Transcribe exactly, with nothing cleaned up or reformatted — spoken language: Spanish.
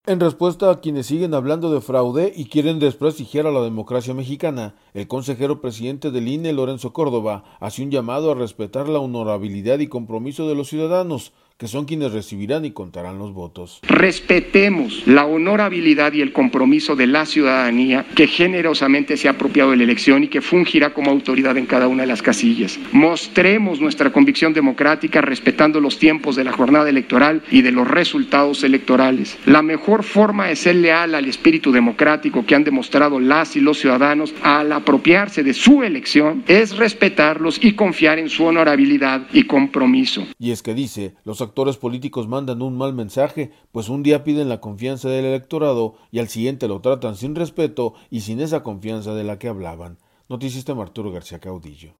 En respuesta a quienes siguen hablando de fraude y quieren desprestigiar a la democracia mexicana, el consejero presidente del I N E, Lorenzo Córdoba, hace un llamado a respetar la honorabilidad y compromiso de los ciudadanos, que son quienes recibirán y contarán los votos. Respetemos la honorabilidad y el compromiso de la ciudadanía que generosamente se ha apropiado de la elección y que fungirá como autoridad en cada una de las casillas. Mostremos nuestra convicción democrática respetando los tiempos de la jornada electoral y de los resultados electorales. La mejor forma de ser leal al espíritu democrático que han demostrado las y los ciudadanos al apropiarse de su elección es respetarlos y confiar en su honorabilidad y compromiso. Y es que dice, los actores políticos mandan un mal mensaje, pues un día piden la confianza del electorado y al siguiente lo tratan sin respeto y sin esa confianza de la que hablaban. Noticias de Arturo García Caudillo.